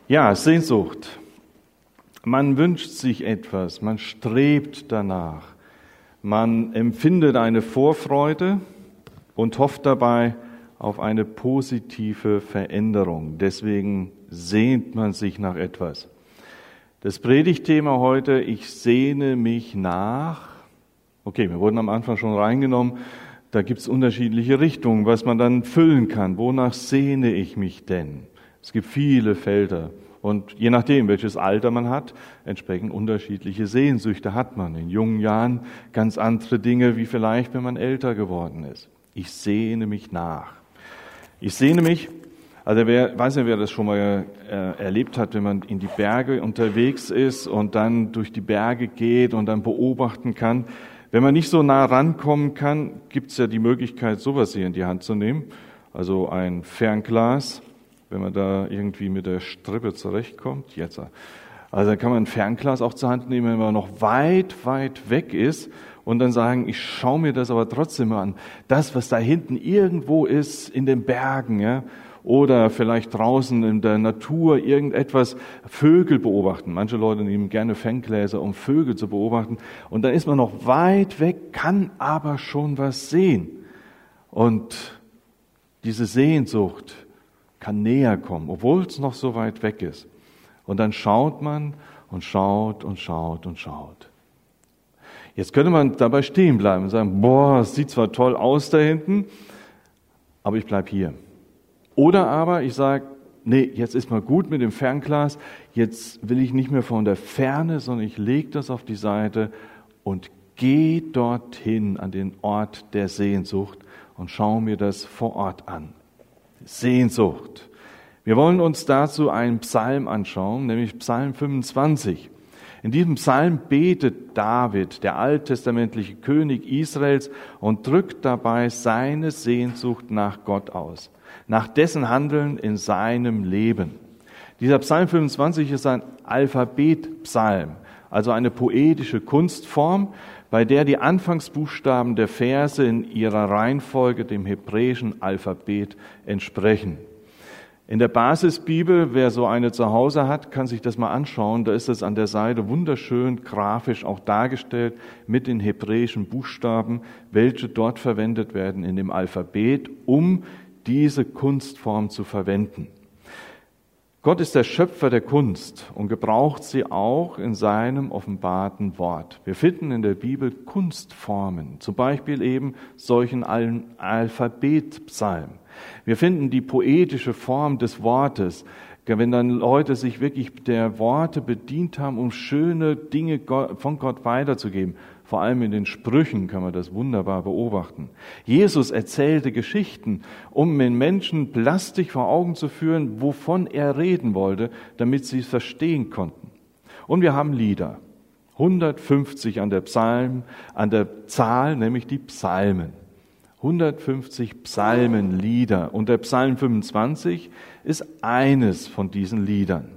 Ja, Sehnsucht. Man wünscht sich etwas, man strebt danach, man empfindet eine Vorfreude und hofft dabei auf eine positive Veränderung. Deswegen sehnt man sich nach etwas. Das Predigtthema heute, ich sehne mich nach. Okay, wir wurden am Anfang schon reingenommen. Da gibt es unterschiedliche Richtungen, was man dann füllen kann. Wonach sehne ich mich denn? Es gibt viele Felder und je nachdem, welches Alter man hat, entsprechend unterschiedliche Sehnsüchte hat man. In jungen Jahren ganz andere Dinge, wie vielleicht, wenn man älter geworden ist. Ich sehne mich nach. Ich sehne mich, also weiß nicht, wer das schon mal erlebt hat, wenn man in die Berge unterwegs ist und dann durch die Berge geht und dann beobachten kann. Wenn man nicht so nah rankommen kann, gibt es ja die Möglichkeit, sowas hier in die Hand zu nehmen, also ein Fernglas. Wenn man da irgendwie mit der Strippe zurechtkommt, jetzt. Also dann kann man ein Fernglas auch zur Hand nehmen, wenn man noch weit, weit weg ist und dann sagen, ich schaue mir das aber trotzdem an. Das, was da hinten irgendwo ist, in den Bergen, ja, oder vielleicht draußen in der Natur irgendetwas, Vögel beobachten. Manche Leute nehmen gerne Ferngläser, um Vögel zu beobachten. Und dann ist man noch weit weg, kann aber schon was sehen. Und diese Sehnsucht kann näher kommen, obwohl es noch so weit weg ist. Und dann schaut man und schaut und schaut und schaut. Jetzt könnte man dabei stehen bleiben und sagen, boah, es sieht zwar toll aus da hinten, aber ich bleib hier. Oder aber ich sage, nee, jetzt ist mal gut mit dem Fernglas, jetzt will ich nicht mehr von der Ferne, sondern ich lege das auf die Seite und gehe dorthin an den Ort der Sehnsucht und schaue mir das vor Ort an. Sehnsucht. Wir wollen uns dazu einen Psalm anschauen, nämlich Psalm 25. In diesem Psalm betet David, der alttestamentliche König Israels, und drückt dabei seine Sehnsucht nach Gott aus, nach dessen Handeln in seinem Leben. Dieser Psalm 25 ist ein Alphabetpsalm, also eine poetische Kunstform, bei der die Anfangsbuchstaben der Verse in ihrer Reihenfolge dem hebräischen Alphabet entsprechen. In der Basisbibel, wer so eine zu Hause hat, kann sich das mal anschauen. Da ist es an der Seite wunderschön grafisch auch dargestellt mit den hebräischen Buchstaben, welche dort verwendet werden in dem Alphabet, um diese Kunstform zu verwenden. Gott ist der Schöpfer der Kunst und gebraucht sie auch in seinem offenbarten Wort. Wir finden in der Bibel Kunstformen, zum Beispiel eben solchen Alphabetpsalm. Wir finden die poetische Form des Wortes, wenn dann Leute sich wirklich der Worte bedient haben, um schöne Dinge von Gott weiterzugeben. Vor allem in den Sprüchen kann man das wunderbar beobachten. Jesus erzählte Geschichten, um den Menschen plastisch vor Augen zu führen, wovon er reden wollte, damit sie es verstehen konnten. Und wir haben Lieder. 150 an der Zahl, nämlich die Psalmen. 150 Psalmenlieder. Und der Psalm 25 ist eines von diesen Liedern.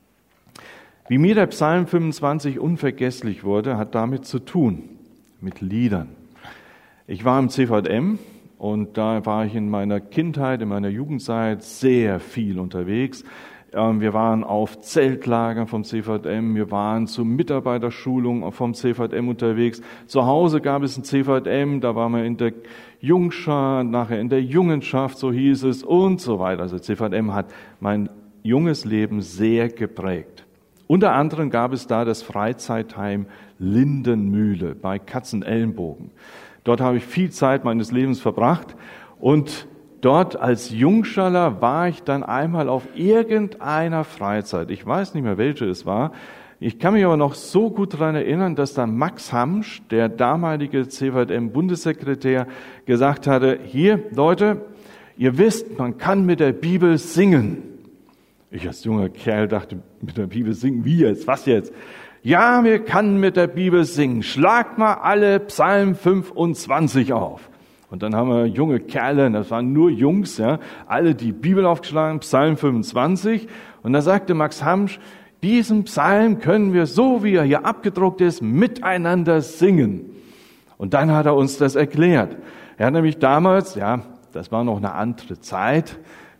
Wie mir der Psalm 25 unvergesslich wurde, hat damit zu tun, mit Liedern. Ich war im CVM und da war ich in meiner Kindheit, in meiner Jugendzeit sehr viel unterwegs. Wir waren auf Zeltlagern vom CVM, wir waren zu Mitarbeiterschulungen vom CVM unterwegs. Zu Hause gab es ein CVM, da waren wir in der Jungschar, nachher in der Jungenschaft, so hieß es und so weiter. Also CVM hat mein junges Leben sehr geprägt. Unter anderem gab es da das Freizeitheim Lindenmühle bei Katzenellenbogen. Dort habe ich viel Zeit meines Lebens verbracht und dort als Jungschaller war ich dann einmal auf irgendeiner Freizeit. Ich weiß nicht mehr, welche es war. Ich kann mich aber noch so gut daran erinnern, dass dann Max Hamsch, der damalige CVM-Bundessekretär, gesagt hatte, hier Leute, ihr wisst, man kann mit der Bibel singen. Ich als junger Kerl dachte, mit der Bibel singen, wie jetzt, was jetzt? Ja, wir können mit der Bibel singen. Schlagt mal alle Psalm 25 auf. Und dann haben wir junge Kerle, das waren nur Jungs, ja, alle die Bibel aufgeschlagen, Psalm 25. Und da sagte Max Hamsch, diesen Psalm können wir, so wie er hier abgedruckt ist, miteinander singen. Und dann hat er uns das erklärt. Er hat nämlich damals, ja, das war noch eine andere Zeit,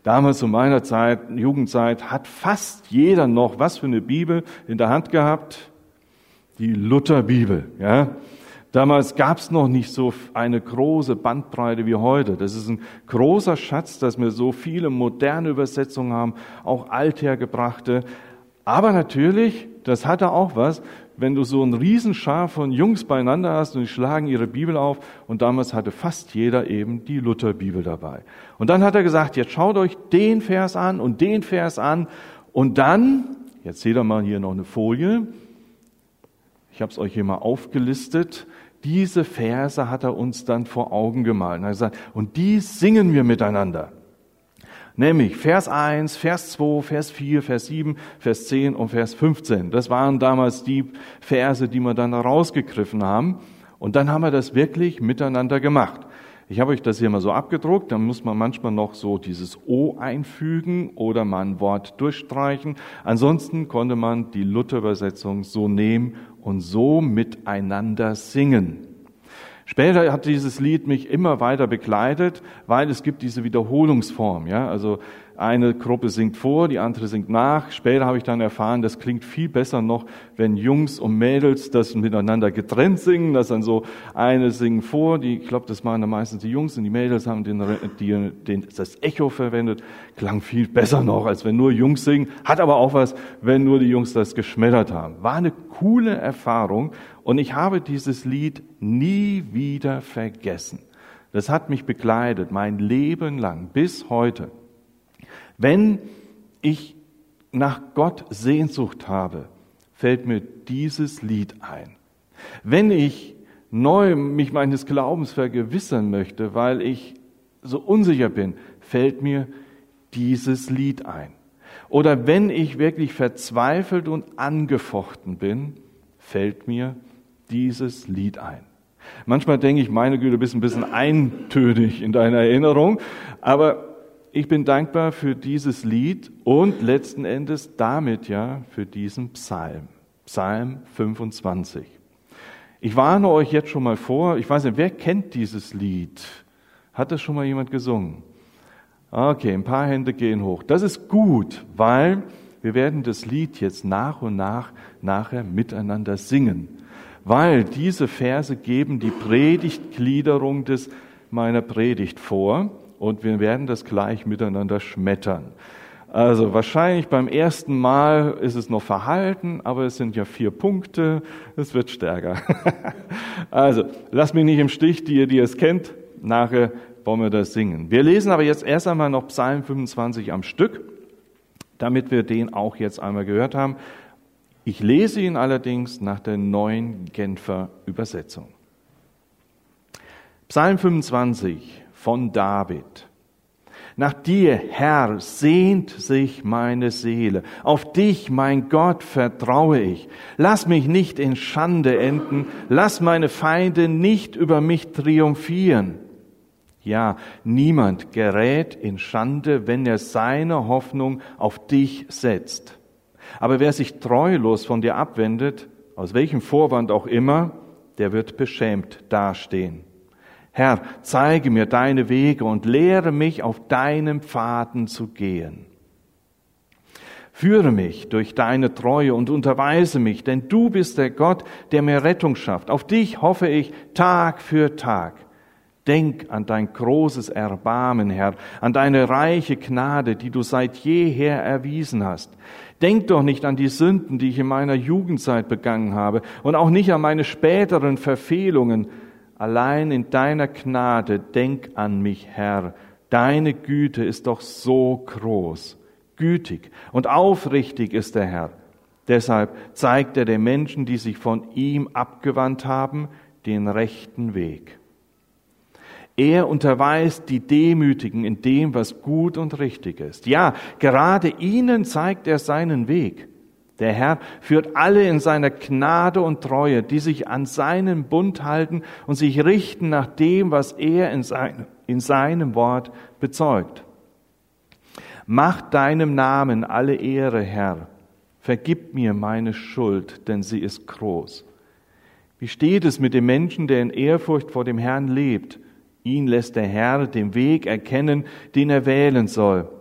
Damals zu meiner Zeit, Jugendzeit, hat fast jeder noch was für eine Bibel in der Hand gehabt? Die Lutherbibel, ja. Damals gab es noch nicht so eine große Bandbreite wie heute. Das ist ein großer Schatz, dass wir so viele moderne Übersetzungen haben, auch althergebrachte. Aber natürlich, das hatte auch was, wenn du so ein Riesenschar von Jungs beieinander hast und die schlagen ihre Bibel auf, und damals hatte fast jeder eben die Lutherbibel dabei. Und dann hat er gesagt, jetzt schaut euch den Vers an und den Vers an, und dann, jetzt seht ihr mal hier noch eine Folie, ich habe es euch hier mal aufgelistet, diese Verse hat er uns dann vor Augen gemalt. Er hat gesagt, und die singen wir miteinander. Nämlich Vers 1, Vers 2, Vers 4, Vers 7, Vers 10 und Vers 15. Das waren damals die Verse, die wir dann rausgegriffen haben. Und dann haben wir das wirklich miteinander gemacht. Ich habe euch das hier mal so abgedruckt. Dann muss man manchmal noch so dieses O einfügen oder mal ein Wort durchstreichen. Ansonsten konnte man die Luther-Übersetzung so nehmen und so miteinander singen. Später hat dieses Lied mich immer weiter begleitet, weil es gibt diese Wiederholungsform. Ja? Also eine Gruppe singt vor, die andere singt nach. Später habe ich dann erfahren, das klingt viel besser noch, wenn Jungs und Mädels das miteinander getrennt singen, dass dann so eine singen vor, ich glaube, das waren dann meistens die Jungs, und die Mädels haben das Echo verwendet. Klang viel besser noch, als wenn nur Jungs singen. Hat aber auch was, wenn nur die Jungs das geschmettert haben. War eine coole Erfahrung, und ich habe dieses Lied nie wieder vergessen. Das hat mich begleitet, mein Leben lang, bis heute. Wenn ich nach Gott Sehnsucht habe, fällt mir dieses Lied ein. Wenn ich neu mich meines Glaubens vergewissern möchte, weil ich so unsicher bin, fällt mir dieses Lied ein. Oder wenn ich wirklich verzweifelt und angefochten bin, fällt mir dieses Lied ein. Manchmal denke ich, meine Güte, du bist ein bisschen eintönig in deiner Erinnerung, aber ich bin dankbar für dieses Lied und letzten Endes damit ja für diesen Psalm, Psalm 25. Ich warne euch jetzt schon mal vor, ich weiß nicht, wer kennt dieses Lied? Hat das schon mal jemand gesungen? Okay, ein paar Hände gehen hoch. Das ist gut, weil wir werden das Lied jetzt nach und nach nachher miteinander singen. Weil diese Verse geben die Predigtgliederung meiner Predigt vor. Und wir werden das gleich miteinander schmettern. Also wahrscheinlich beim ersten Mal ist es noch verhalten, aber es sind ja 4 Punkte, es wird stärker. Also lasst mich nicht im Stich, die ihr es kennt, nachher wollen wir das singen. Wir lesen aber jetzt erst einmal noch Psalm 25 am Stück, damit wir den auch jetzt einmal gehört haben. Ich lese ihn allerdings nach der neuen Genfer Übersetzung. Psalm 25 von David. Nach dir, Herr, sehnt sich meine Seele. Auf dich, mein Gott, vertraue ich. Lass mich nicht in Schande enden. Lass meine Feinde nicht über mich triumphieren. Ja, niemand gerät in Schande, wenn er seine Hoffnung auf dich setzt. Aber wer sich treulos von dir abwendet, aus welchem Vorwand auch immer, der wird beschämt dastehen. Herr, zeige mir deine Wege und lehre mich, auf deinen Pfaden zu gehen. Führe mich durch deine Treue und unterweise mich, denn du bist der Gott, der mir Rettung schafft. Auf dich hoffe ich Tag für Tag. Denk an dein großes Erbarmen, Herr, an deine reiche Gnade, die du seit jeher erwiesen hast. Denk doch nicht an die Sünden, die ich in meiner Jugendzeit begangen habe, und auch nicht an meine späteren Verfehlungen. Allein in deiner Gnade denk an mich, Herr. Deine Güte ist doch so groß. Gütig und aufrichtig ist der Herr. Deshalb zeigt er den Menschen, die sich von ihm abgewandt haben, den rechten Weg. Er unterweist die Demütigen in dem, was gut und richtig ist. Ja, gerade ihnen zeigt er seinen Weg. Der Herr führt alle in seiner Gnade und Treue, die sich an seinen Bund halten und sich richten nach dem, was er in seinem Wort bezeugt. Mach deinem Namen alle Ehre, Herr. Vergib mir meine Schuld, denn sie ist groß. Wie steht es mit dem Menschen, der in Ehrfurcht vor dem Herrn lebt? Ihn lässt der Herr den Weg erkennen, den er wählen soll.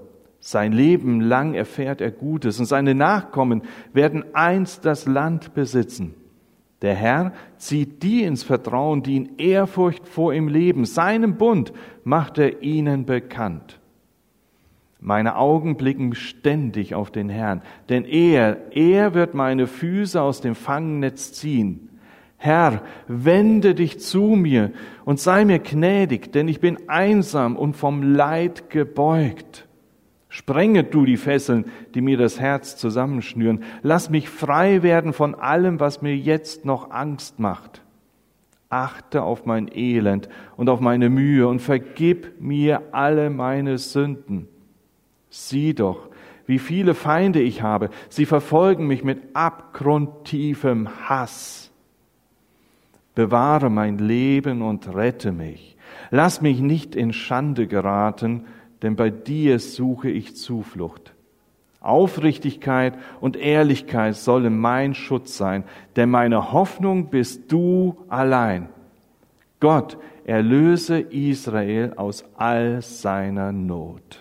Sein Leben lang erfährt er Gutes und seine Nachkommen werden einst das Land besitzen. Der Herr zieht die ins Vertrauen, die in Ehrfurcht vor ihm leben. Seinen Bund macht er ihnen bekannt. Meine Augen blicken ständig auf den Herrn, denn er wird meine Füße aus dem Fangnetz ziehen. Herr, wende dich zu mir und sei mir gnädig, denn ich bin einsam und vom Leid gebeugt. Sprenge du die Fesseln, die mir das Herz zusammenschnüren. Lass mich frei werden von allem, was mir jetzt noch Angst macht. Achte auf mein Elend und auf meine Mühe und vergib mir alle meine Sünden. Sieh doch, wie viele Feinde ich habe. Sie verfolgen mich mit abgrundtiefem Hass. Bewahre mein Leben und rette mich. Lass mich nicht in Schande geraten, denn bei dir suche ich Zuflucht. Aufrichtigkeit und Ehrlichkeit sollen mein Schutz sein, denn meine Hoffnung bist du allein. Gott, erlöse Israel aus all seiner Not.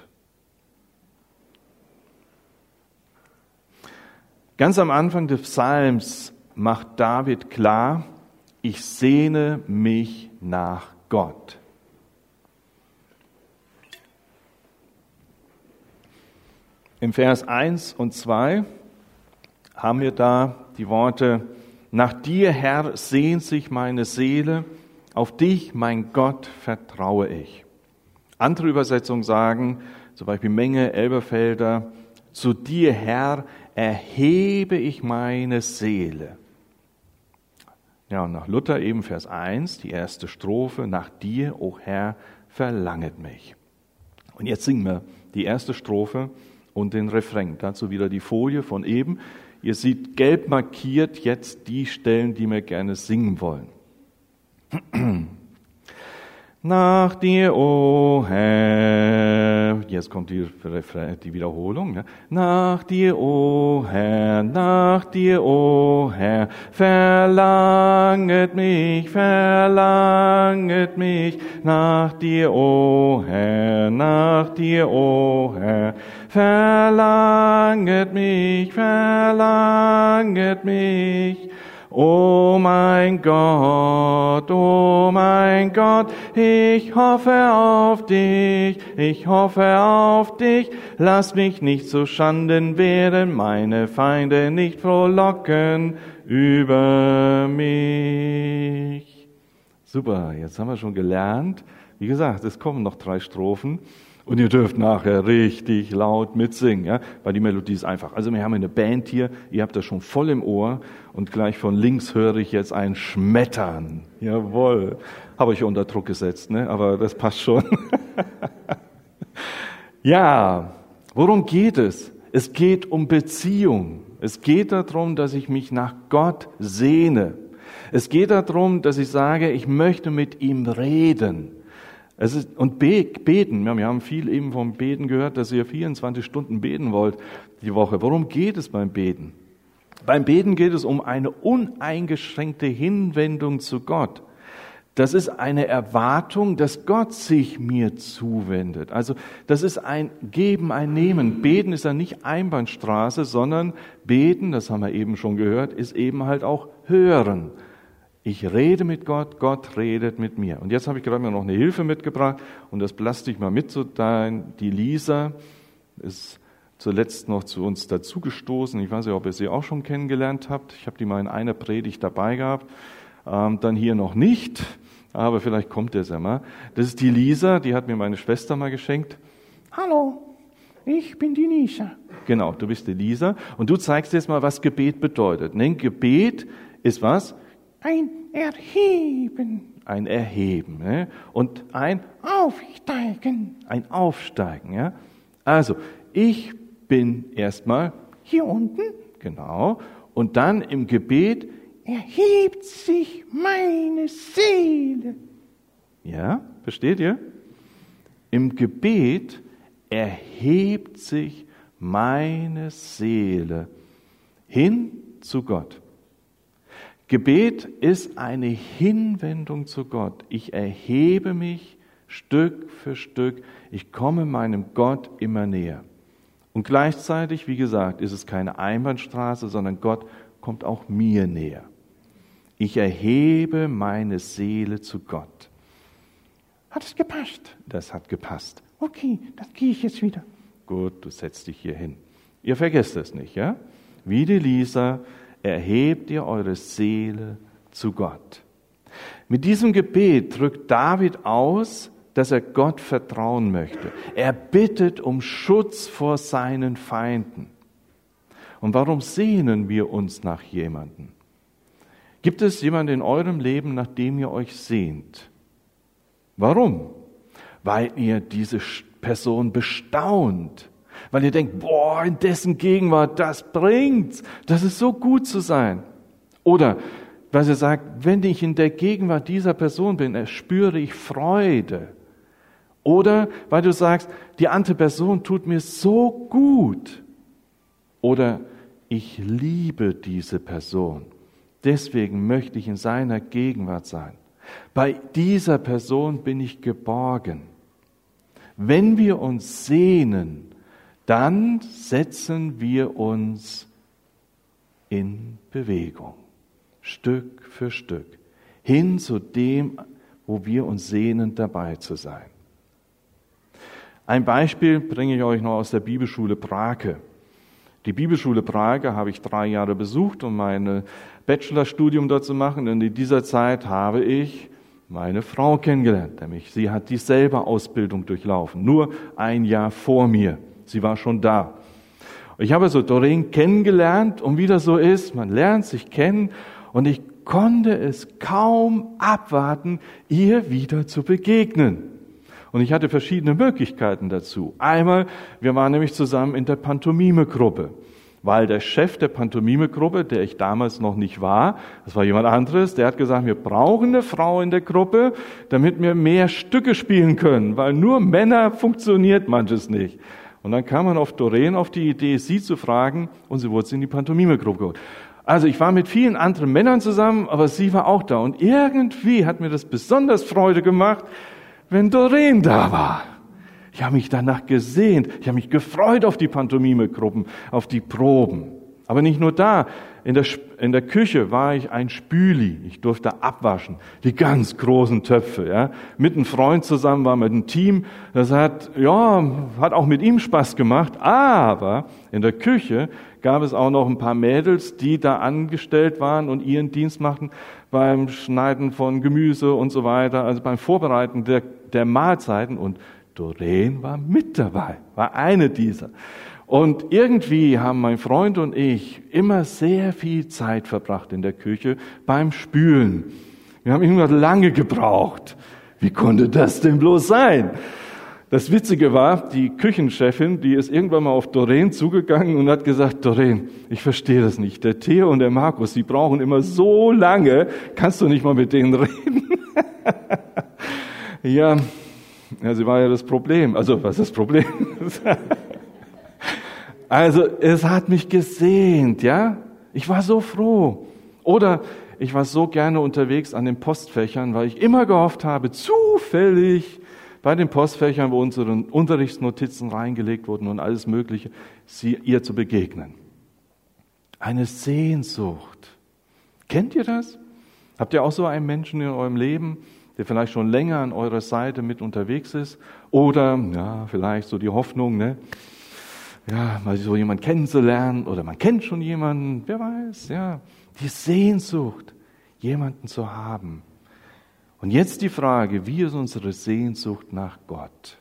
Ganz am Anfang des Psalms macht David klar, ich sehne mich nach Gott. Im Vers 1 und 2 haben wir da die Worte, nach dir, Herr, sehnt sich meine Seele, auf dich, mein Gott, vertraue ich. Andere Übersetzungen sagen, zum Beispiel Menge, Elberfelder, zu dir, Herr, erhebe ich meine Seele. Ja, und nach Luther eben Vers 1, die erste Strophe, nach dir, o Herr, verlanget mich. Und jetzt singen wir die erste Strophe und den Refrain. Dazu wieder die Folie von eben. Ihr seht gelb markiert jetzt die Stellen, die wir gerne singen wollen. Nach dir, o Herr, jetzt kommt die Wiederholung. Ja. Nach dir, o Herr, verlanget mich, nach dir, o Herr, verlanget mich. O mein Gott, ich hoffe auf dich, lass mich nicht zu Schanden werden, meine Feinde nicht frohlocken über mich. Super, jetzt haben wir schon gelernt. Wie gesagt, es kommen noch 3 Strophen. Und ihr dürft nachher richtig laut mitsingen, ja? Weil die Melodie ist einfach. Also wir haben eine Band hier, ihr habt das schon voll im Ohr und gleich von links höre ich jetzt ein Schmettern. Jawohl. Habe ich unter Druck gesetzt, ne? Aber das passt schon. Ja, worum geht es? Es geht um Beziehung. Es geht darum, dass ich mich nach Gott sehne. Es geht darum, dass ich sage, ich möchte mit ihm reden. Und beten, ja, wir haben viel eben vom Beten gehört, dass ihr 24 Stunden beten wollt die Woche. Worum geht es beim Beten? Beim Beten geht es um eine uneingeschränkte Hinwendung zu Gott. Das ist eine Erwartung, dass Gott sich mir zuwendet. Also das ist ein Geben, ein Nehmen. Beten ist ja nicht Einbahnstraße, sondern Beten, das haben wir eben schon gehört, ist eben halt auch Hören. Ich rede mit Gott, Gott redet mit mir. Und jetzt habe ich gerade mal noch eine Hilfe mitgebracht und das lasse ich mal mitzuteilen. Die Lisa ist zuletzt noch zu uns dazugestoßen. Ich weiß nicht, ob ihr sie auch schon kennengelernt habt. Ich habe die mal in einer Predigt dabei gehabt. Dann hier noch nicht, aber vielleicht kommt es ja mal. Das ist die Lisa, die hat mir meine Schwester mal geschenkt. Hallo, ich bin die Lisa. Genau, du bist die Lisa. Und du zeigst jetzt mal, was Gebet bedeutet. Ne? Gebet ist was? Ein Erheben. Ein Erheben. Ne? Und ein Aufsteigen. Ein Aufsteigen. Ja? Also, ich bin erstmal hier unten. Genau. Und dann im Gebet erhebt sich meine Seele. Ja, versteht ihr? Im Gebet erhebt sich meine Seele hin zu Gott. Gebet ist eine Hinwendung zu Gott. Ich erhebe mich Stück für Stück. Ich komme meinem Gott immer näher. Und gleichzeitig, wie gesagt, ist es keine Einbahnstraße, sondern Gott kommt auch mir näher. Ich erhebe meine Seele zu Gott. Hat es gepasst? Das hat gepasst. Okay, dann gehe ich jetzt wieder. Gut, du setzt dich hier hin. Ihr vergesst es nicht, ja? Wie die Lisa, erhebt ihr eure Seele zu Gott. Mit diesem Gebet drückt David aus, dass er Gott vertrauen möchte. Er bittet um Schutz vor seinen Feinden. Und warum sehnen wir uns nach jemandem? Gibt es jemanden in eurem Leben, nach dem ihr euch sehnt? Warum? Weil ihr diese Person bestaunt. Weil ihr denkt, boah, in dessen Gegenwart, das bringt's. Das ist so gut zu sein. Oder weil ihr sagt, wenn ich in der Gegenwart dieser Person bin, spüre ich Freude. Oder weil du sagst, die andere Person tut mir so gut. Oder ich liebe diese Person. Deswegen möchte ich in seiner Gegenwart sein. Bei dieser Person bin ich geborgen. Wenn wir uns sehnen, dann setzen wir uns in Bewegung, Stück für Stück, hin zu dem, wo wir uns sehnen, dabei zu sein. Ein Beispiel bringe ich euch noch aus der Bibelschule Brake. Die Bibelschule Brake habe ich 3 Jahre besucht, um mein Bachelorstudium dort zu machen. Und in dieser Zeit habe ich meine Frau kennengelernt. Nämlich sie hat dieselbe Ausbildung durchlaufen, nur 1 Jahr vor mir. Sie war schon da. Ich habe so Doreen kennengelernt und wie das so ist, man lernt sich kennen und ich konnte es kaum abwarten, ihr wieder zu begegnen. Und ich hatte verschiedene Möglichkeiten dazu. Einmal, wir waren nämlich zusammen in der Pantomime-Gruppe, weil der Chef der Pantomime-Gruppe, der ich damals noch nicht war, das war jemand anderes, der hat gesagt, wir brauchen eine Frau in der Gruppe, damit wir mehr Stücke spielen können, weil nur Männer funktioniert manches nicht. Und dann kam man auf Doreen auf die Idee, sie zu fragen, und sie wurde in die Pantomime-Gruppe geholt. Also ich war mit vielen anderen Männern zusammen, aber sie war auch da. Und irgendwie hat mir das besonders Freude gemacht, wenn Doreen da war. Ich habe mich danach gesehnt, ich habe mich gefreut auf die Pantomime-Gruppen, auf die Proben. Aber nicht nur da, in der Küche war ich ein Spüli, ich durfte abwaschen, die ganz großen Töpfe. Ja. Mit einem Freund zusammen war mit einem Team, das hat auch mit ihm Spaß gemacht, aber in der Küche gab es auch noch ein paar Mädels, die da angestellt waren und ihren Dienst machten beim Schneiden von Gemüse und so weiter, also beim Vorbereiten der Mahlzeiten und Doreen war mit dabei, war eine dieser. Und irgendwie haben mein Freund und ich immer sehr viel Zeit verbracht in der Küche beim Spülen. Wir haben irgendwas lange gebraucht. Wie konnte das denn bloß sein? Das Witzige war, die Küchenchefin, die ist irgendwann mal auf Doreen zugegangen und hat gesagt, Doreen, ich verstehe das nicht. Der Theo und der Markus, die brauchen immer so lange. Kannst du nicht mal mit denen reden? Ja, sie war ja das Problem. Also, was ist das Problem? Also, es hat mich gesehnt, ja? Ich war so froh. Oder ich war so gerne unterwegs an den Postfächern, weil ich immer gehofft habe, zufällig bei den Postfächern, wo unsere Unterrichtsnotizen reingelegt wurden und alles Mögliche, ihr zu begegnen. Eine Sehnsucht. Kennt ihr das? Habt ihr auch so einen Menschen in eurem Leben, der vielleicht schon länger an eurer Seite mit unterwegs ist? Oder, ja, vielleicht so die Hoffnung, ne? Ja, mal so jemanden kennenzulernen oder man kennt schon jemanden, wer weiß, ja. Die Sehnsucht, jemanden zu haben. Und jetzt die Frage, wie ist unsere Sehnsucht nach Gott?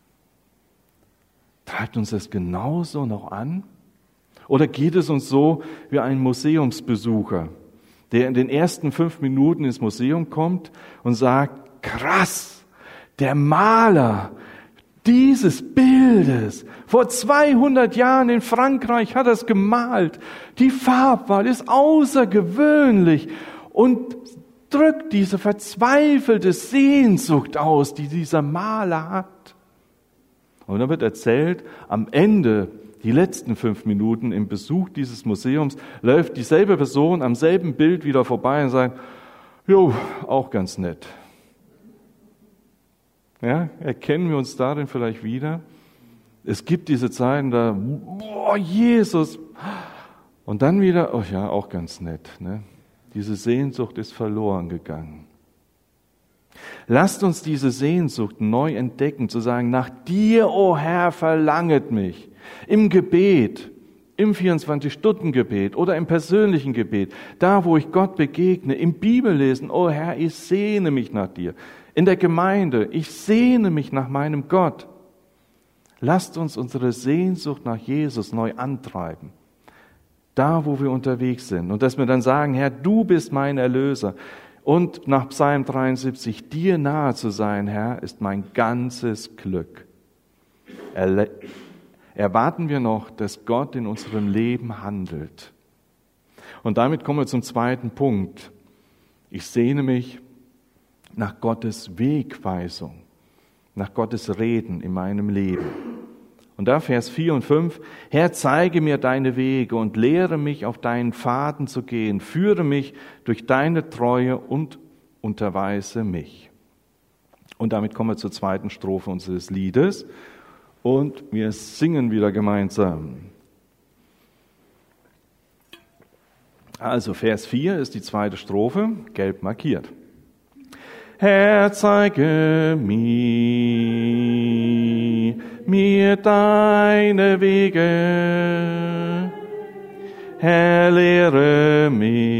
Treibt uns das genauso noch an? Oder geht es uns so wie ein Museumsbesucher, der in den ersten 5 Minuten ins Museum kommt und sagt, krass, der Maler dieses Bildes, vor 200 Jahren in Frankreich hat er es gemalt. Die Farbwahl ist außergewöhnlich und drückt diese verzweifelte Sehnsucht aus, die dieser Maler hat. Und dann wird erzählt, am Ende, die letzten 5 Minuten im Besuch dieses Museums, läuft dieselbe Person am selben Bild wieder vorbei und sagt, jo, auch ganz nett. Ja, erkennen wir uns darin vielleicht wieder? Es gibt diese Zeiten, da, boah, Jesus. Und dann wieder, oh ja, auch ganz nett, ne? Diese Sehnsucht ist verloren gegangen. Lasst uns diese Sehnsucht neu entdecken, zu sagen, nach dir, o Herr, verlanget mich. Im Gebet, im 24-Stunden-Gebet oder im persönlichen Gebet, da, wo ich Gott begegne, im Bibellesen, o Herr, ich sehne mich nach dir. In der Gemeinde, ich sehne mich nach meinem Gott. Lasst uns unsere Sehnsucht nach Jesus neu antreiben. Da, wo wir unterwegs sind. Und dass wir dann sagen, Herr, du bist mein Erlöser. Und nach Psalm 73, dir nahe zu sein, Herr, ist mein ganzes Glück. Erwarten wir noch, dass Gott in unserem Leben handelt. Und damit kommen wir zum zweiten Punkt. Ich sehne mich nach Gottes Wegweisung, nach Gottes Reden in meinem Leben. Und da Vers 4 und 5, Herr, zeige mir deine Wege und lehre mich, auf deinen Pfaden zu gehen. Führe mich durch deine Treue und unterweise mich. Und damit kommen wir zur zweiten Strophe unseres Liedes. Und wir singen wieder gemeinsam. Also Vers 4 ist die zweite Strophe, gelb markiert. Herr, zeige mir deine Wege. Herr, lehre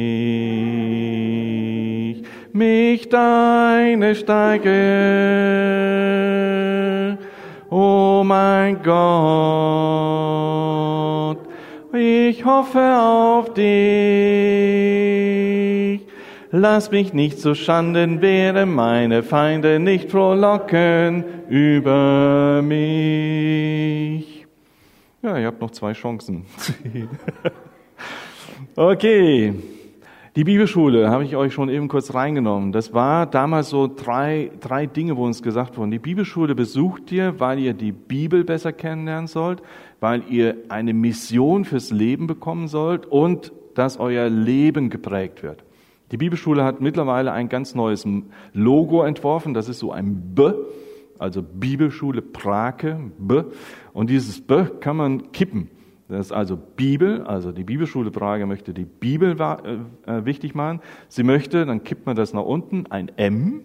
mich deine Steige. O mein Gott, ich hoffe auf dich. Lass mich nicht zu Schanden werden, meine Feinde nicht frohlocken über mich. Ja, ihr habt noch 2 Chancen. Okay, die Bibelschule habe ich euch schon eben kurz reingenommen. Das war damals so drei Dinge, wo uns gesagt wurden. Die Bibelschule besucht ihr, weil ihr die Bibel besser kennenlernen sollt, weil ihr eine Mission fürs Leben bekommen sollt und dass euer Leben geprägt wird. Die Bibelschule hat mittlerweile ein ganz neues Logo entworfen. Das ist so ein B, also Bibelschule Prake, B. Und dieses B kann man kippen. Das ist also Bibel, also die Bibelschule Prake möchte die Bibel wichtig machen. Sie möchte, dann kippt man das nach unten, ein M.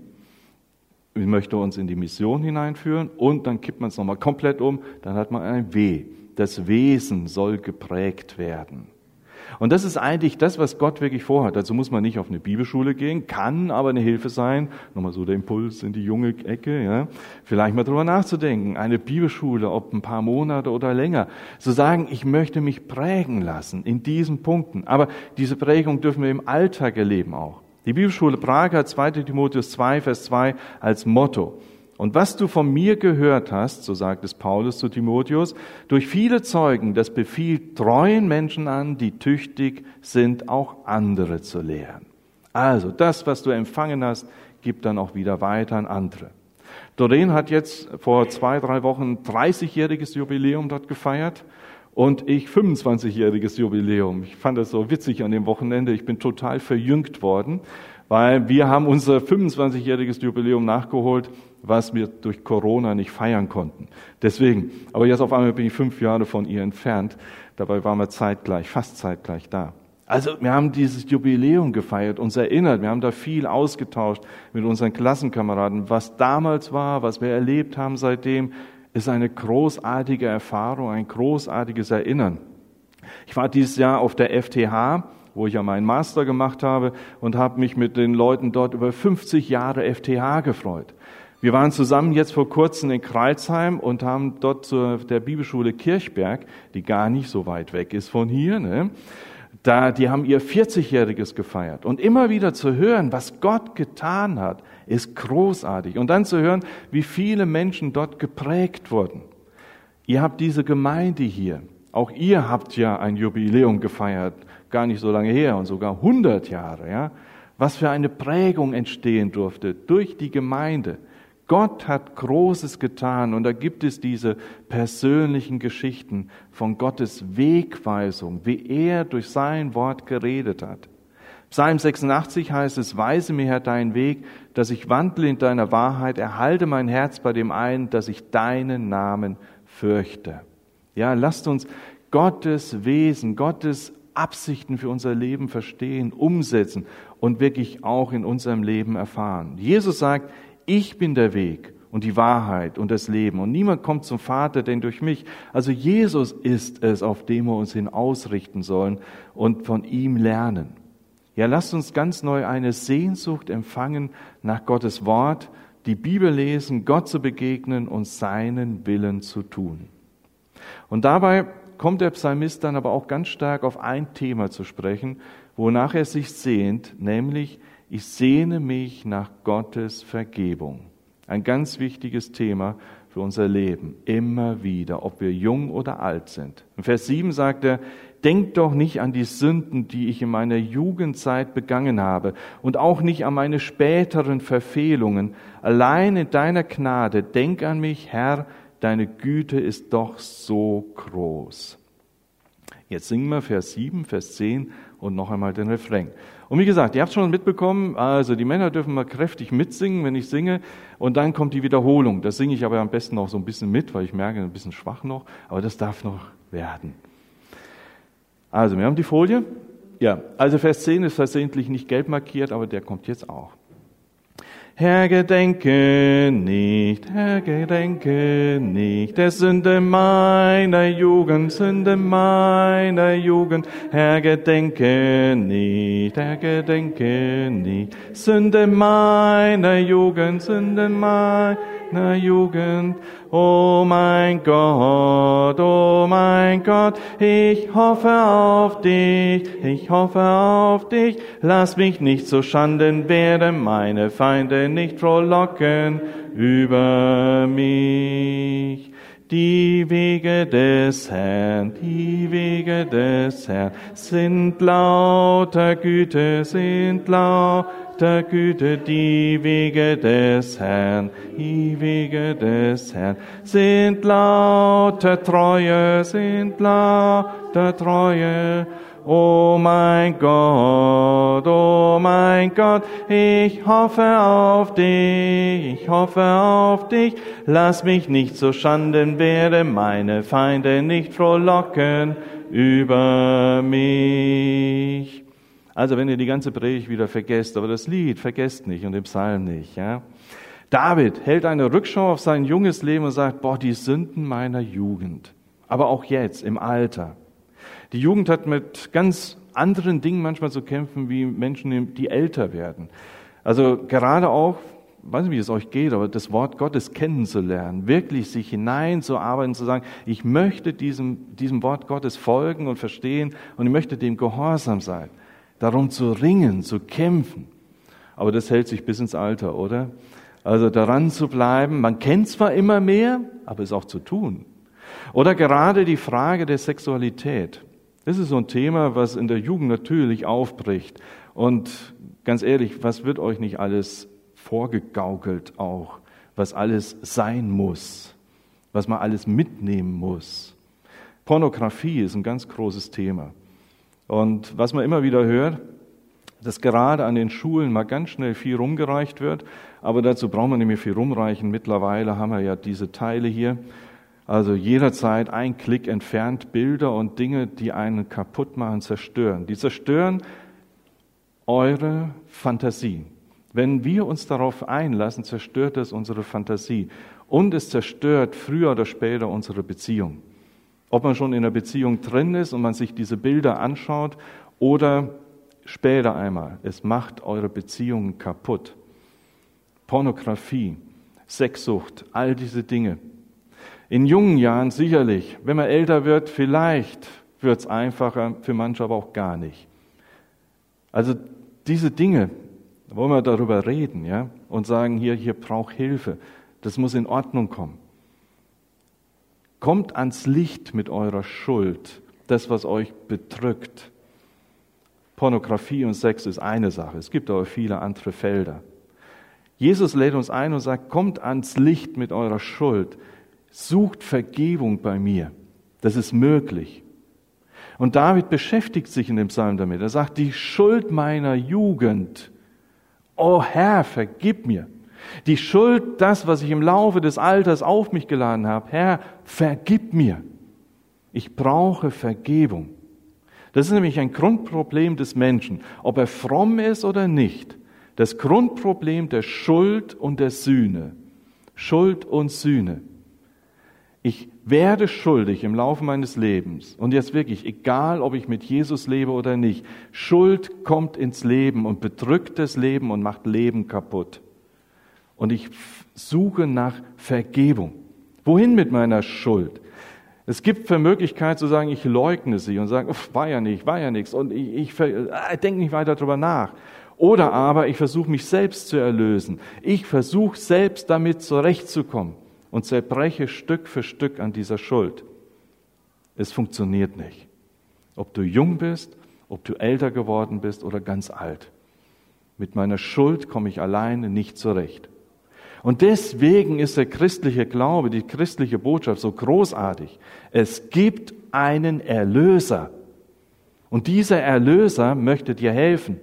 Sie möchte uns in die Mission hineinführen und dann kippt man es nochmal komplett um, dann hat man ein W. Das Wesen soll geprägt werden. Und das ist eigentlich das, was Gott wirklich vorhat. Dazu muss man nicht auf eine Bibelschule gehen, kann aber eine Hilfe sein. Nochmal so der Impuls in die junge Ecke, ja. Vielleicht mal drüber nachzudenken. Eine Bibelschule, ob ein paar Monate oder länger. Zu sagen, ich möchte mich prägen lassen in diesen Punkten. Aber diese Prägung dürfen wir im Alltag erleben auch. Die Bibelschule Prake hat 2. Timotheus 2, Vers 2 als Motto. Und was du von mir gehört hast, so sagt es Paulus zu Timotheus, durch viele Zeugen, das befiehlt treuen Menschen an, die tüchtig sind, auch andere zu lehren. Also das, was du empfangen hast, gib dann auch wieder weiter an andere. Doreen hat jetzt vor 2-3 Wochen 30-jähriges Jubiläum dort gefeiert und ich 25-jähriges Jubiläum. Ich fand das so witzig an dem Wochenende. Ich bin total verjüngt worden, weil wir haben unser 25-jähriges Jubiläum nachgeholt, was wir durch Corona nicht feiern konnten. Deswegen, aber jetzt auf einmal bin ich 5 Jahre von ihr entfernt. Dabei waren wir fast zeitgleich da. Also wir haben dieses Jubiläum gefeiert, uns erinnert, wir haben da viel ausgetauscht mit unseren Klassenkameraden. Was damals war, was wir erlebt haben seitdem, ist eine großartige Erfahrung, ein großartiges Erinnern. Ich war dieses Jahr auf der FTH, wo ich ja meinen Master gemacht habe und habe mich mit den Leuten dort über 50 Jahre FTH gefreut. Wir waren zusammen jetzt vor kurzem in Crailsheim und haben dort zur der Bibelschule Kirchberg, die gar nicht so weit weg ist von hier, ne? Die haben ihr 40-jähriges gefeiert. Und immer wieder zu hören, was Gott getan hat, ist großartig. Und dann zu hören, wie viele Menschen dort geprägt wurden. Ihr habt diese Gemeinde hier. Auch ihr habt ja ein Jubiläum gefeiert, gar nicht so lange her und sogar 100 Jahre. Ja? Was für eine Prägung entstehen durfte durch die Gemeinde. Gott hat Großes getan und da gibt es diese persönlichen Geschichten von Gottes Wegweisung, wie er durch sein Wort geredet hat. Psalm 86 heißt es, weise mir, Herr, deinen Weg, dass ich wandle in deiner Wahrheit, erhalte mein Herz bei dem einen, dass ich deinen Namen fürchte. Ja, lasst uns Gottes Wesen, Gottes Absichten für unser Leben verstehen, umsetzen und wirklich auch in unserem Leben erfahren. Jesus sagt, ich bin der Weg und die Wahrheit und das Leben. Und niemand kommt zum Vater, denn durch mich. Also Jesus ist es, auf dem wir uns hin ausrichten sollen und von ihm lernen. Ja, lasst uns ganz neu eine Sehnsucht empfangen nach Gottes Wort, die Bibel lesen, Gott zu begegnen und seinen Willen zu tun. Und dabei kommt der Psalmist dann aber auch ganz stark auf ein Thema zu sprechen, wonach er sich sehnt, nämlich ich sehne mich nach Gottes Vergebung. Ein ganz wichtiges Thema für unser Leben, immer wieder, ob wir jung oder alt sind. In Vers 7 sagt er, denkt doch nicht an die Sünden, die ich in meiner Jugendzeit begangen habe und auch nicht an meine späteren Verfehlungen. Allein in deiner Gnade, denk an mich, Herr, deine Güte ist doch so groß. Jetzt singen wir Vers 7, Vers 10 und noch einmal den Refrain. Und wie gesagt, ihr habt schon mitbekommen, also die Männer dürfen mal kräftig mitsingen, wenn ich singe, und dann kommt die Wiederholung. Das singe ich aber am besten noch so ein bisschen mit, weil ich merke, ein bisschen schwach noch, aber das darf noch werden. Also, wir haben die Folie. Ja, also Vers 10 ist versehentlich nicht gelb markiert, aber der kommt jetzt auch. Herr, gedenke nicht der Sünde meiner Jugend, Herr, gedenke nicht, Sünde meiner Jugend, O mein Gott, ich hoffe auf dich, lass mich nicht zu Schanden werden, meine Feinde nicht frohlocken über mich. Die Wege des Herrn sind lauter Güte, die Wege des Herrn sind lauter Treue, O mein Gott, ich hoffe auf dich, lass mich nicht zu Schanden werden, meine Feinde nicht frohlocken über mich. Also wenn ihr die ganze Predigt wieder vergesst, aber das Lied vergesst nicht und den Psalm nicht. Ja? David hält eine Rückschau auf sein junges Leben und sagt, die Sünden meiner Jugend, aber auch jetzt im Alter. Die Jugend hat mit ganz anderen Dingen manchmal zu kämpfen, wie Menschen, die älter werden. Also gerade auch, ich weiß nicht, wie es euch geht, aber das Wort Gottes kennenzulernen, wirklich sich hineinzuarbeiten, zu sagen, ich möchte diesem Wort Gottes folgen und verstehen und ich möchte dem gehorsam sein. Darum zu ringen, zu kämpfen. Aber das hält sich bis ins Alter, oder? Also daran zu bleiben, man kennt zwar immer mehr, aber es auch zu tun. Oder gerade die Frage der Sexualität. Das ist so ein Thema, was in der Jugend natürlich aufbricht. Und ganz ehrlich, was wird euch nicht alles vorgegaukelt auch? Was alles sein muss? Was man alles mitnehmen muss? Pornografie ist ein ganz großes Thema. Und was man immer wieder hört, dass gerade an den Schulen mal ganz schnell viel rumgereicht wird. Aber dazu braucht man nicht mehr viel rumreichen. Mittlerweile haben wir ja diese Teile hier. Also jederzeit ein Klick entfernt Bilder und Dinge, die einen kaputt machen, zerstören. Die zerstören eure Fantasie. Wenn wir uns darauf einlassen, zerstört das unsere Fantasie. Und es zerstört früher oder später unsere Beziehung. Ob man schon in einer Beziehung drin ist und man sich diese Bilder anschaut oder später einmal. Es macht eure Beziehungen kaputt. Pornografie, Sexsucht, all diese Dinge. In jungen Jahren sicherlich. Wenn man älter wird, vielleicht wird es einfacher, für manche aber auch gar nicht. Also diese Dinge, wollen wir darüber reden, ja, und sagen, hier braucht Hilfe. Das muss in Ordnung kommen. Kommt ans Licht mit eurer Schuld, das, was euch bedrückt. Pornografie und Sex ist eine Sache, es gibt aber viele andere Felder. Jesus lädt uns ein und sagt, kommt ans Licht mit eurer Schuld, sucht Vergebung bei mir, das ist möglich. Und David beschäftigt sich in dem Psalm damit, er sagt, die Schuld meiner Jugend, o Herr, vergib mir. Die Schuld, das, was ich im Laufe des Alters auf mich geladen habe, Herr, vergib mir. Ich brauche Vergebung. Das ist nämlich ein Grundproblem des Menschen, ob er fromm ist oder nicht. Das Grundproblem der Schuld und der Sühne. Schuld und Sühne. Ich werde schuldig im Laufe meines Lebens. Und jetzt wirklich, egal ob ich mit Jesus lebe oder nicht, Schuld kommt ins Leben und bedrückt das Leben und macht Leben kaputt. Und ich suche nach Vergebung. Wohin mit meiner Schuld? Es gibt für Möglichkeit zu sagen, ich leugne sie und sage, war ja nichts und ich denke nicht weiter darüber nach. Oder aber ich versuche mich selbst zu erlösen. Ich versuche selbst damit zurechtzukommen und zerbreche Stück für Stück an dieser Schuld. Es funktioniert nicht. Ob du jung bist, ob du älter geworden bist oder ganz alt. Mit meiner Schuld komme ich alleine nicht zurecht. Und deswegen ist der christliche Glaube, die christliche Botschaft so großartig. Es gibt einen Erlöser. Und dieser Erlöser möchte dir helfen,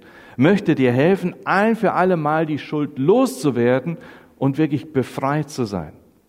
ein für alle Mal die Schuld loszuwerden und wirklich befreit zu sein.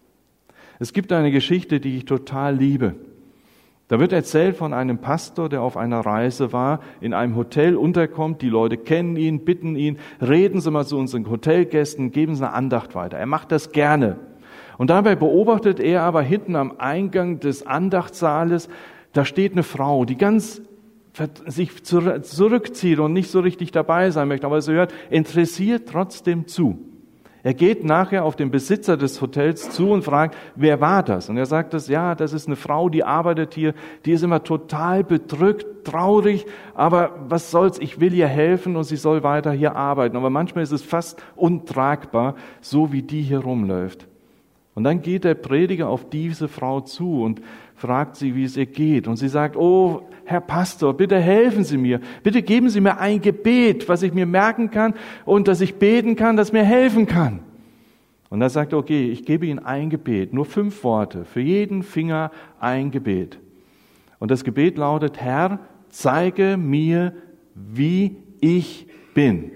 Es gibt eine Geschichte, die ich total liebe. Da wird erzählt von einem Pastor, der auf einer Reise war, in einem Hotel unterkommt, die Leute kennen ihn, bitten ihn, reden Sie mal zu unseren Hotelgästen, geben Sie eine Andacht weiter. Er macht das gerne. Und dabei beobachtet er aber hinten am Eingang des Andachtssaales, da steht eine Frau, die ganz sich zurückzieht und nicht so richtig dabei sein möchte, aber sie hört interessiert trotzdem zu. Er geht nachher auf den Besitzer des Hotels zu und fragt, wer war das? Und er sagt, das ist eine Frau, die arbeitet hier, die ist immer total bedrückt, traurig, aber was soll's, ich will ihr helfen und sie soll weiter hier arbeiten. Aber manchmal ist es fast untragbar, so wie die hier rumläuft. Und dann geht der Prediger auf diese Frau zu und fragt sie, wie es ihr geht. Und sie sagt, oh, Herr Pastor, bitte helfen Sie mir. Bitte geben Sie mir ein Gebet, was ich mir merken kann und dass ich beten kann, das mir helfen kann. Und er sagt, okay, ich gebe Ihnen ein Gebet, nur 5 Worte, für jeden Finger ein Gebet. Und das Gebet lautet, Herr, zeige mir, wie ich bin.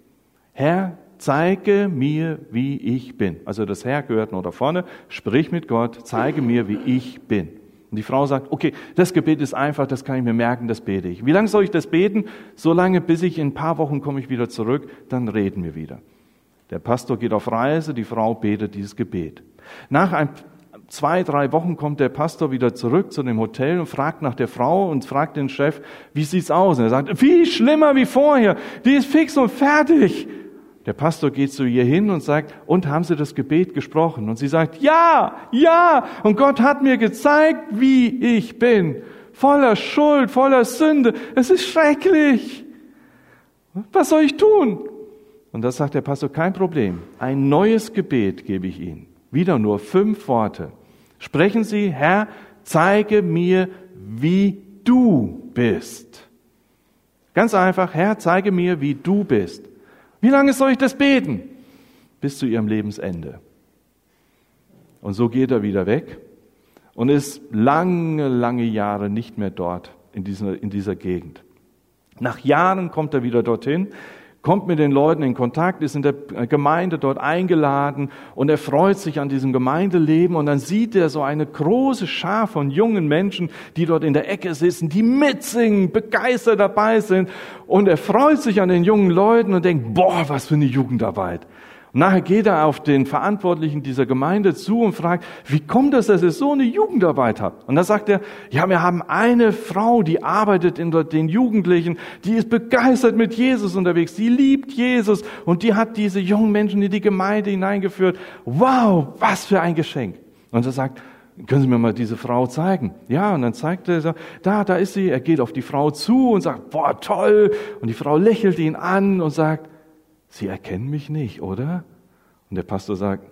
Herr, zeige mir, wie ich bin. Also das Herr gehört nur da vorne, sprich mit Gott, zeige mir, wie ich bin. Und die Frau sagt, okay, das Gebet ist einfach, das kann ich mir merken, das bete ich. Wie lange soll ich das beten? So lange, bis ich in ein paar Wochen komme ich wieder zurück, dann reden wir wieder. Der Pastor geht auf Reise, die Frau betet dieses Gebet. Nach 2-3 Wochen kommt der Pastor wieder zurück zu dem Hotel und fragt nach der Frau und fragt den Chef, wie sieht's aus? Und er sagt, viel schlimmer wie vorher, die ist fix und fertig. Der Pastor geht zu ihr hin und sagt, und haben Sie das Gebet gesprochen? Und sie sagt, ja, und Gott hat mir gezeigt, wie ich bin. Voller Schuld, voller Sünde. Es ist schrecklich. Was soll ich tun? Und da sagt der Pastor, kein Problem. Ein neues Gebet gebe ich Ihnen. Wieder nur 5 Worte. Sprechen Sie, Herr, zeige mir, wie du bist. Ganz einfach, Herr, zeige mir, wie du bist. Wie lange soll ich das beten? Bis zu ihrem Lebensende. Und so geht er wieder weg und ist lange Jahre nicht mehr dort in dieser Gegend. Nach Jahren kommt er wieder dorthin, kommt mit den Leuten in Kontakt, ist in der Gemeinde dort eingeladen und er freut sich an diesem Gemeindeleben und dann sieht er so eine große Schar von jungen Menschen, die dort in der Ecke sitzen, die mitsingen, begeistert dabei sind und er freut sich an den jungen Leuten und denkt, boah, was für eine Jugendarbeit. Und nachher geht er auf den Verantwortlichen dieser Gemeinde zu und fragt, wie kommt es, dass ihr so eine Jugendarbeit habt? Und da sagt er, ja, wir haben eine Frau, die arbeitet in den Jugendlichen, die ist begeistert mit Jesus unterwegs, die liebt Jesus und die hat diese jungen Menschen in die Gemeinde hineingeführt. Wow, was für ein Geschenk. Und er sagt, können Sie mir mal diese Frau zeigen? Ja, und dann zeigt er, da ist sie. Er geht auf die Frau zu und sagt, boah, toll. Und die Frau lächelt ihn an und sagt, Sie erkennen mich nicht, oder? Und der Pastor sagt,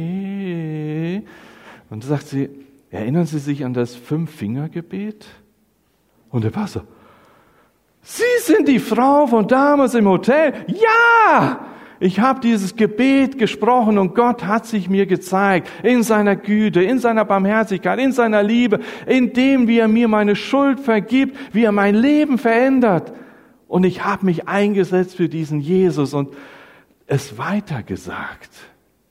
nee. Und dann sagt sie, erinnern Sie sich an das 5-Finger-Gebet? Und der Pastor, Sie sind die Frau von damals im Hotel? Ja! Ich habe dieses Gebet gesprochen und Gott hat sich mir gezeigt, in seiner Güte, in seiner Barmherzigkeit, in seiner Liebe, in dem, wie er mir meine Schuld vergibt, wie er mein Leben verändert. Und ich habe mich eingesetzt für diesen Jesus und es weitergesagt.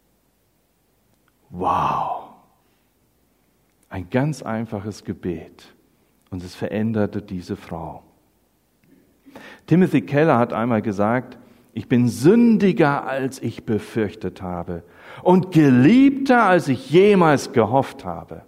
Wow! Ein ganz einfaches Gebet. Und es veränderte diese Frau. Timothy Keller hat einmal gesagt, ich bin sündiger, als ich befürchtet habe und geliebter, als ich jemals gehofft habe.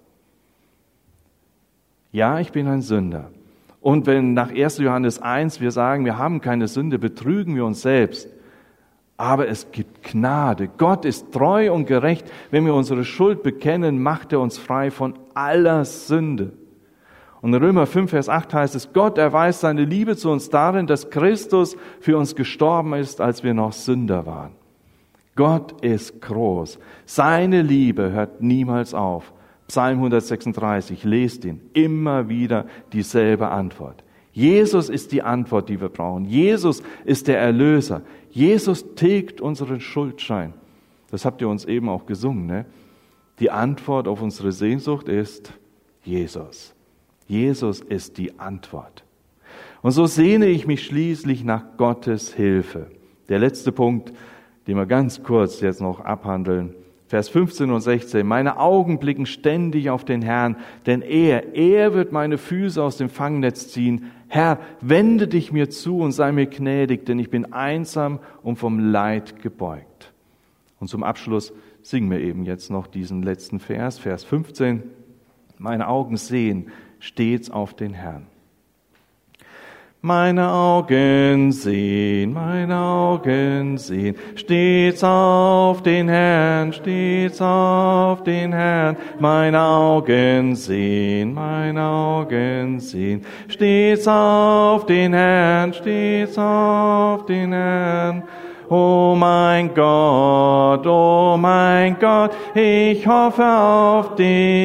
Ja, ich bin ein Sünder. Und wenn nach 1. Johannes 1 wir sagen, wir haben keine Sünde, betrügen wir uns selbst. Aber es gibt Gnade. Gott ist treu und gerecht. Wenn wir unsere Schuld bekennen, macht er uns frei von aller Sünde. Und in Römer 5, Vers 8 heißt es, Gott erweist seine Liebe zu uns darin, dass Christus für uns gestorben ist, als wir noch Sünder waren. Gott ist groß. Seine Liebe hört niemals auf. Psalm 136, lest ihn. Immer wieder dieselbe Antwort. Jesus ist die Antwort, die wir brauchen. Jesus ist der Erlöser. Jesus tilgt unseren Schuldschein. Das habt ihr uns eben auch gesungen, ne? Die Antwort auf unsere Sehnsucht ist Jesus. Jesus ist die Antwort. Und so sehne ich mich schließlich nach Gottes Hilfe. Der letzte Punkt, den wir ganz kurz jetzt noch abhandeln. Vers 15 und 16. Meine Augen blicken ständig auf den Herrn, denn er wird meine Füße aus dem Fangnetz ziehen. Herr, wende dich mir zu und sei mir gnädig, denn ich bin einsam und vom Leid gebeugt. Und zum Abschluss singen wir eben jetzt noch diesen letzten Vers, Vers 15. Meine Augen sehen stets auf den Herrn. Meine Augen sehen, stets auf den Herrn, stets auf den Herrn. Meine Augen sehen, stets auf den Herrn, stets auf den Herrn. O mein Gott, ich hoffe auf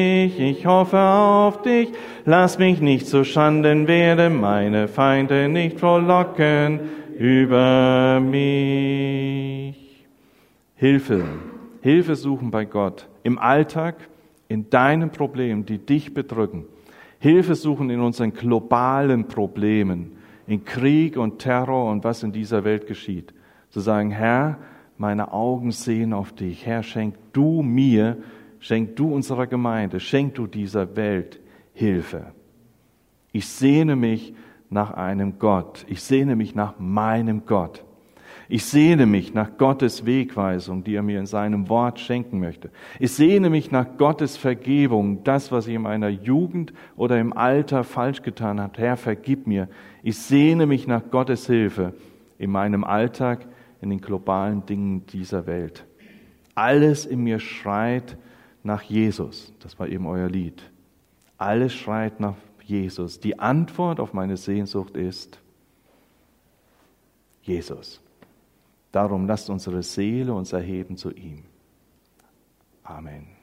dich, lass mich nicht zu Schanden werden, meine Feinde nicht frohlocken über mich. Hilfe suchen bei Gott, im Alltag, in deinen Problemen, die dich bedrücken. Hilfe suchen in unseren globalen Problemen, in Krieg und Terror und was in dieser Welt geschieht. Zu sagen, Herr, meine Augen sehen auf dich. Herr, schenk du mir, schenk du unserer Gemeinde, schenk du dieser Welt Hilfe. Ich sehne mich nach einem Gott. Ich sehne mich nach meinem Gott. Ich sehne mich nach Gottes Wegweisung, die er mir in seinem Wort schenken möchte. Ich sehne mich nach Gottes Vergebung, das, was ich in meiner Jugend oder im Alter falsch getan habe. Herr, vergib mir. Ich sehne mich nach Gottes Hilfe in meinem Alltag, in den globalen Dingen dieser Welt. Alles in mir schreit nach Jesus. Das war eben euer Lied. Alles schreit nach Jesus. Die Antwort auf meine Sehnsucht ist Jesus. Darum lasst unsere Seele uns erheben zu ihm. Amen.